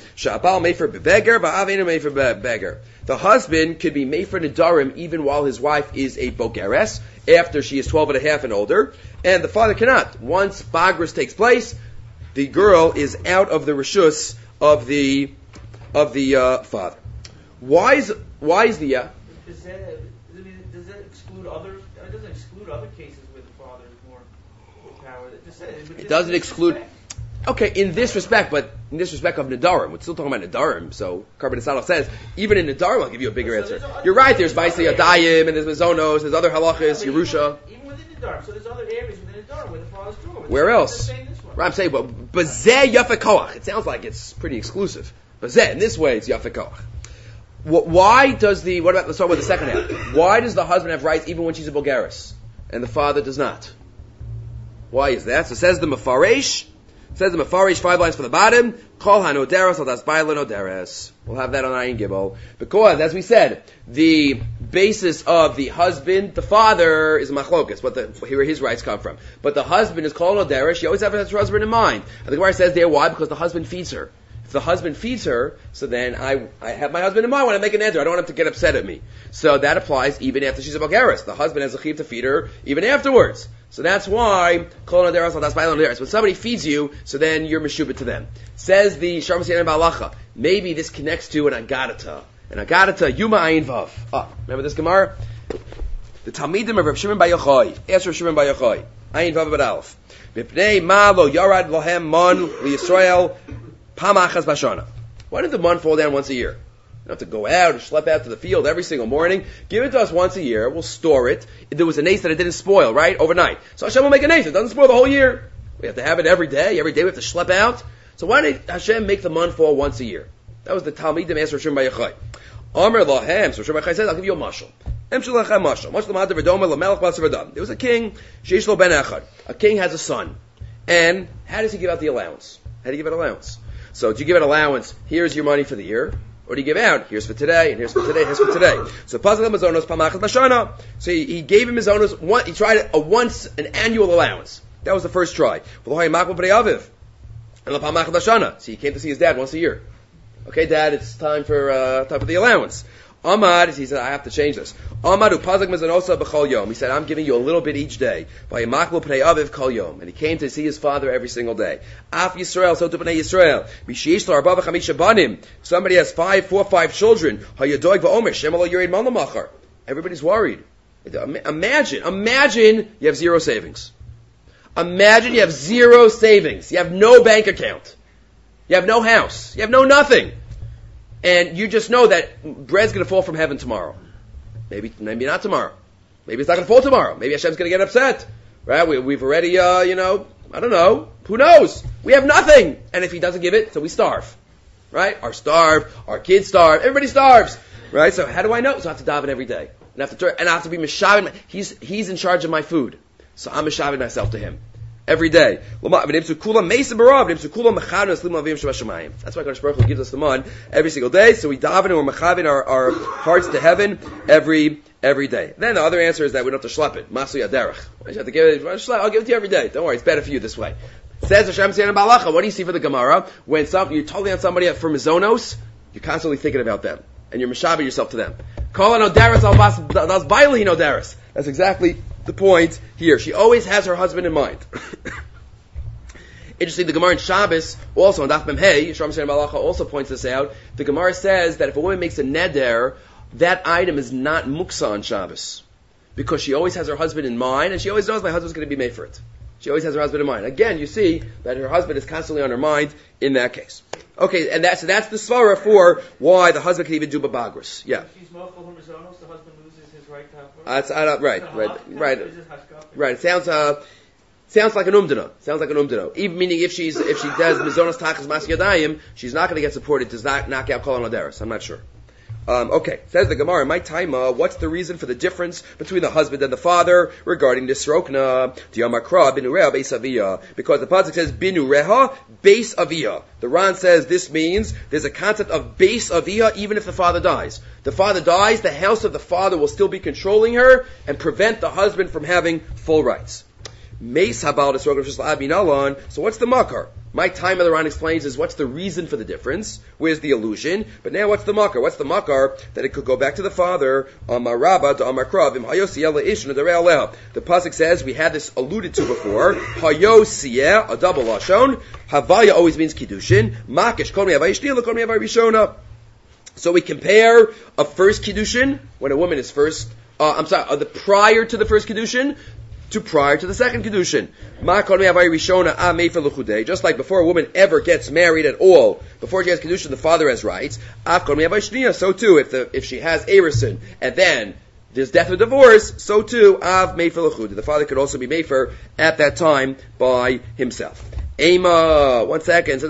The husband could be made for Nadarim even while his wife is a Bogeres, after she is twelve and a half and older, and the father cannot. Once Bagris takes place, the girl is out of the reshus of the of the uh, father. Why is why is the uh, does that does that exclude other? It doesn't exclude other cases where the father is more power. It, just, it, it doesn't exclude. Respect. Okay, in this respect, but in this respect of Nadarim, we're still talking about Nadarim. So Karban Asano says even in Nadarim, I'll give you a bigger so answer. You're right. There's Baisei Adayim and there's Mazonos. There's other halachas, yeah, Yerusha. Even, even within Nadarim, so there's other areas within Nadarim where the father's stronger. Where else? I'm saying, but Bazeh Yafekoach. It sounds like it's pretty exclusive. Bazeh, in this way, it's Yafekoach. Why does the, what about, let's start with the second half. Why does the husband have rights even when she's a Bulgaris, and the father does not? Why is that? So says the Mefaresh, says the Mefaresh, five lines from the bottom, Kol HaNoderes, Aldas Baila Noderes. We'll have that on Ayin Gibel. Because, as we said, the basis of the husband, the father is machlokas, but the, where his rights come from. But the husband is called Noderes, she always has her husband in mind. And the Gemara says there, why? Because the husband feeds her. If the husband feeds her, so then I, I have my husband in mind when I make an enter. I don't want him to get upset at me. So that applies even after she's a Balgaris. The husband has a chiv to feed her even afterwards. So that's why, when somebody feeds you, so then you're meshubit to them. Says the Sharm Siyan Balacha, maybe this connects to an agadata. An agadata, yuma ayin vav. Ah, remember this Gemara? The Talmidim of Rav Shimon Bar Yochai. Ask Rav Shimon Bar Yochai. Ayin vav b'd aleph. Mipnei ma lo yarad lohem mon liYisrael pamachas bashana. Why did the man fall down once a year? You don't have to go out or schlep out to the field every single morning. Give it to us once a year. We'll store it. There was a nace that it didn't spoil, right? Overnight. So Hashem will make a nace. It doesn't spoil the whole year. We have to have it every day. Every day we have to schlep out. So why did Hashem make the man fall once a year? That was the Talmidim asked Rav Shimon Bar Yochai. Amar lahem. So Rav Shimon Bar Yochai says, I'll give you a mashal. There was a king, Sheish lo ben echad. A king has a son. And how does he give out the allowance? How do you give out allowance? So do you give an allowance, here's your money for the year? Or do you give out, here's for today, and here's for today, here's for today? So So he, he gave him his own, one, he tried a once, an annual allowance. That was the first try. So he came to see his dad once a year. Okay, Dad, it's time for, uh, time for the allowance. Ahmad, he said, I have to change this. Ahmad upazak mezanosa b'chol yom. He said, I'm giving you a little bit each day. Vayimaklu pnei aviv kol yom. And he came to see his father every single day. Af Yisrael, so to pnei Yisrael. Mishiyish lo arba v'chamisha banim. Somebody has five, four, five children. Hayadoig v'omer, shemalo yurid malamachar. Everybody's worried. Imagine, imagine you have zero savings. Imagine you have zero savings. You have no bank account. You have no house. You have no nothing. And you just know that bread's going to fall from heaven tomorrow. Maybe, maybe not tomorrow. Maybe it's not going to fall tomorrow. Maybe Hashem's going to get upset. Right? We, we've already, uh, you know, I don't know. Who knows? We have nothing. And if he doesn't give it, so we starve. Right? Our starve, our kids starve, everybody starves. Right? So how do I know? So I have to daven every day. And I have to, and I have to be mishavin. He's, he's in charge of my food. So I'm mishavin myself to him. Every day. That's why Kadosh Baruch Hu gives us the man every single day. So we daven and we're mechavin our, our hearts to heaven every every day. Then the other answer is that we don't have to schlep it. Masu yaderech. I have to give it. I'll give it to you every day. Don't worry, it's better for you this way. Says Hashem Siyan Balacha. What do you see for the Gemara? When some, you're totally on somebody for mizonos, you're constantly thinking about them and you're mishavin yourself to them. Kol anodaris al bas das baili nodaris. That's exactly the point here. She always has her husband in mind. Interesting, the Gemara in Shabbos, also on Daf Mem Hey, Sharm Siyan Balacha also points this out. The Gemara says that if a woman makes a neder, that item is not muksa on Shabbos. Because she always has her husband in mind, and she always knows my husband's going to be made for it. She always has her husband in mind. Again, you see that her husband is constantly on her mind in that case. Okay, and that's, so that's the svara for why the husband can even do babagris. Yeah. If she's mofel humazonos, the husband loses his right to have her? That's, I don't, right, right, right. Right, it sounds, uh, sounds like an umdana. Sounds like an umdana. Even meaning if she's, if she does mizonos tachas mas yadayim, she's not going to get supported, does not knock out kol hanaderos. I'm not sure. Um, okay, says the Gemara, my time, uh, what's the reason for the difference between the husband and the father regarding the srokna? Diyamakra, binu reha, beis aviyah. Because the pasuk says, binu reha, beis aviyah. The Ran says this means there's a concept of beis aviyah even if the father dies. The father dies, the house of the father will still be controlling her and prevent the husband from having full rights. Meis habal desrokna. So what's the makar? My time of the Ran explains is what's the reason for the difference? Where's the illusion? But now what's the makar? What's the makar? That it could go back to the father. The pasuk says, we had this alluded to before. Hayosiyeh, a double lashon. Havaya always means kiddushin. Makish, kol mi'avay shtila, kol mi'avay rishona. So we compare a first kiddushin, when a woman is first, uh, I'm sorry, uh, the prior to the first kiddushin, to prior to the second Kedushin. Just like before a woman ever gets married at all, before she has Kedushin, the father has rights. So too, if the, if she has Erison, and then there's death or divorce, so too, Av Mefer L'chud. The father could also be Mefer at that time by himself. Ema, one second.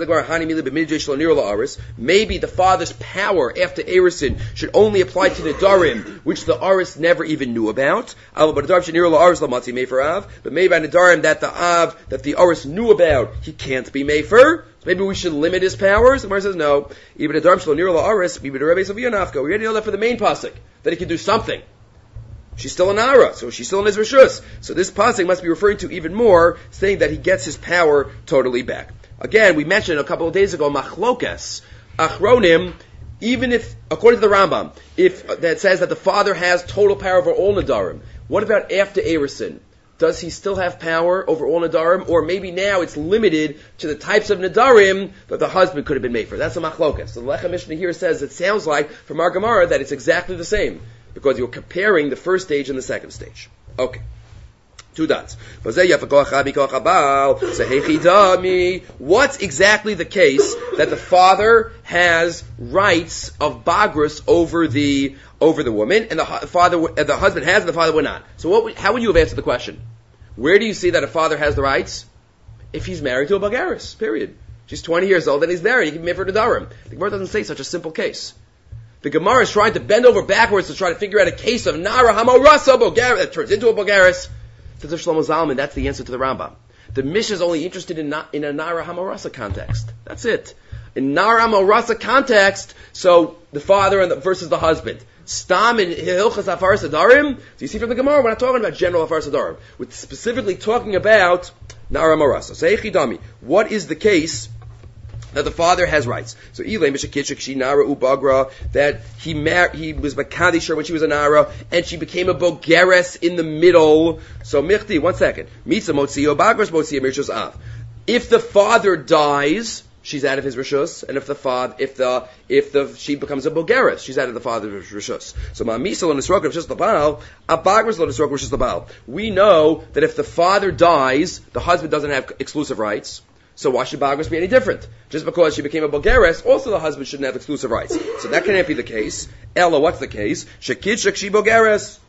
Maybe the father's power after Erison should only apply to the Nedarim, which the Aris never even knew about. But maybe by Nedarim that the Av, that the Aris knew about, he can't be Mefer. So maybe we should limit his powers. The Gemara says no. Even Nedarim shlo nira la'aris, we already know that for the main pasuk, that he can do something. She's still an Ara, so she's still in his Rishus. So this pasuk must be referring to even more, saying that he gets his power totally back. Again, we mentioned a couple of days ago, machlokes, achronim, even if, according to the Rambam, if uh, that says that the father has total power over all Nadarim, what about after Erusin? Does he still have power over all Nadarim? Or maybe now it's limited to the types of Nadarim that the husband could have been made for. That's a machlokes. So the Lechem Mishnah here says it sounds like, from our Gemara, that it's exactly the same, because you're comparing the first stage and the second stage. Okay. Two dots. What's exactly the case that the father has rights of bagrus over the over the woman, and the father, and the husband has, and the father would not? So, what? How would you have answered the question? Where do you see that a father has the rights? If he's married to a bagaris, period. She's twenty years old and he's married. He can be married for Nadarim. The Gemara doesn't say such a simple case. The Gemara is trying to bend over backwards to try to figure out a case of Nara Hamorasa Bogaris that turns into a Bogaris. Says Shlomo Zalman, that's the answer to the Rambam. The Mishnah is only interested in, na, in a Nara Hamorasa context. That's it. In Nara Hamorasa context, so the father and the, versus the husband. Stam in Hilchas Afaras Adarim. So you see from the Gemara, we're not talking about general Afaras Adarim. We're specifically talking about Nara Hamorasa. So Echidami, what is the case that the father has rights? So Ilay Mishakitchik Shi Nara Ubagra, that he mar- he was Makadisher when she was a Nara, and she became a Bogeres in the middle. So Michti, one second. Mitza Motzio Bagras Motzio Mirshus Av. If the father dies, she's out of his rishus, and if the father, if the, if the, she becomes a Bogeres, she's out of the father's rishus. So Ma'misa lo nisrok rishus l'baal, Abagras lo nisrok rishus l'baal. We know that if the father dies, the husband doesn't have exclusive rights. So why should Bagras be any different? Just because she became a Bogeres, also the husband shouldn't have exclusive rights. So that can't be the case. Ella, what's the case? Shekid shekshi Bogeres.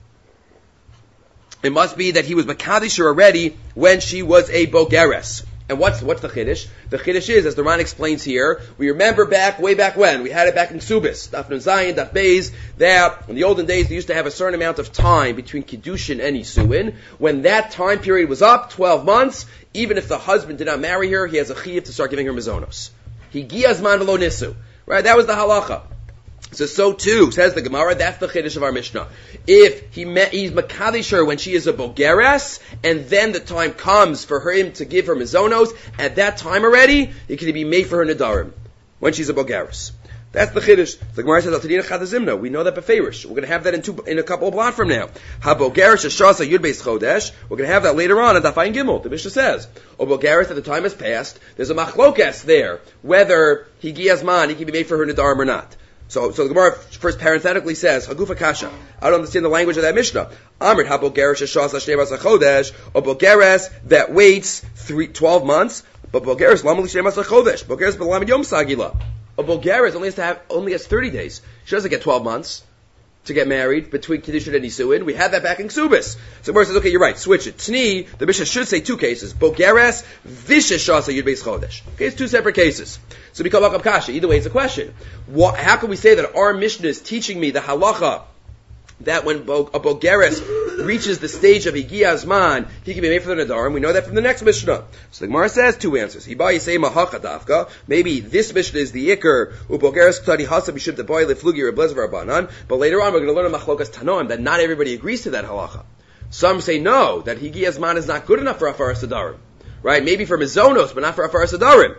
It must be that he was Makadisher already when she was a Bogeres. And what's what's the Chiddush? The Chiddush is, as the Ran explains here, we remember back, way back when, we had it back in Ksubis, Daf Nun Zayin, Daf Beis, that in the olden days they used to have a certain amount of time between Kiddushin and Yisuin. When that time period was up, twelve months, even if the husband did not marry her, he has a chiyuv to start giving her mizonos. He giyazman v'lo nisu. Right, that was the halacha. So, so too, says the Gemara, that's the chiddush of our Mishnah. If he met, he's makadish her when she is a bogeres, and then the time comes for him to give her mizonos, at that time already, it can be made for her nadarim, when she's a bogeres. That's the chiddush. The Gemara says, Al-Tadina Chadazimna. We know that beferish. We're going to have that in two, in a couple of blot from now. Ha-bogeres shasa yud beis chodesh. We're going to have that later on at Dafayin Gimel. The Mishnah says, O bogeres, at the time has passed, there's a machlokes there, whether he giyazman, he can be made for her nadarim or not. So, so the Gemara first parenthetically says, Hagufa Kasha. I don't understand the language of that Mishnah. Amrit ha-bogeres shasa shnei basa chodesh. O bogeres that waits three, twelve months, but bogeres lamali shnei basa chodesh. Bogeres b'lamid yom sagila. A Bogeres only has to have, only has thirty days. She doesn't get twelve months to get married between Kiddushin and Nisuin. We had that back in Ksubis. So the Gemara says, okay, you're right, switch it. Tzni, the Mishnah should say two cases. Bogeres, Vishesh Shasa Yud Beis Chodesh. Okay, it's two separate cases. So we call Bakab Kasha. Either way, it's a question. What, how can we say that our Mishnah is teaching me the halacha that when Bo, a Bogeres reaches the stage of Higiyah Zman, he can be made for the Nadarim? We know that from the next Mishnah. So the Gemara says two answers. Hiba Yisei Mahacha Dafka. Maybe this Mishnah is the Iker, U Bogeres Ktani Hasab Yishib the Boy Leflugi Reblezer Rabbanan. But later on, we're going to learn a Machlokas Tanoim that not everybody agrees to that halacha. Some say no, that Higiyah Zman is not good enough for Afaras Adarim. Right? Maybe for Mizonos, but not for Afaras Adarim.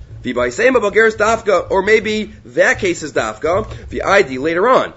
Or maybe that case is dafka, the I D later on.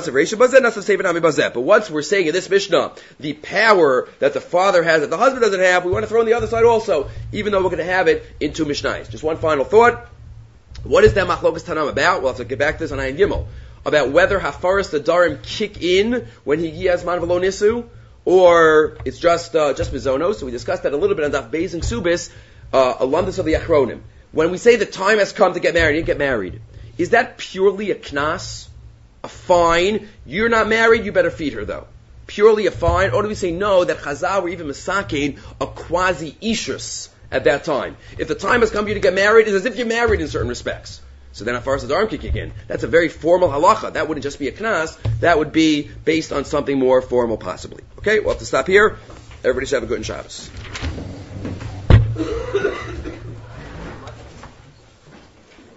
But once we're saying in this Mishnah, the power that the father has that the husband doesn't have, we want to throw on the other side also, even though we're going to have it in two Mishnahs. Just one final thought. What is that Machlokas Tanam about? We'll have to get back to this on Ayin Gimel. About whether Hafaras Nadarim kick in when he Giyazman V'lo Nisu, or it's just, uh, just Mizonos. So we discussed that a little bit on Daf Beis and Ksubis, uh, alumnus of the Achronim. When we say the time has come to get married, you get married. Is that purely a knas? A fine? You're not married, you better feed her though. Purely a fine? Or do we say no, that chazal or even masakin, a quasi-ishus at that time? If the time has come for you to get married, it's as if you're married in certain respects. So then Afaras Adarim can kick in. That's a very formal halacha. That wouldn't just be a knas, that would be based on something more formal possibly. Okay, we'll have to stop here. Everybody should have a good Shabbos.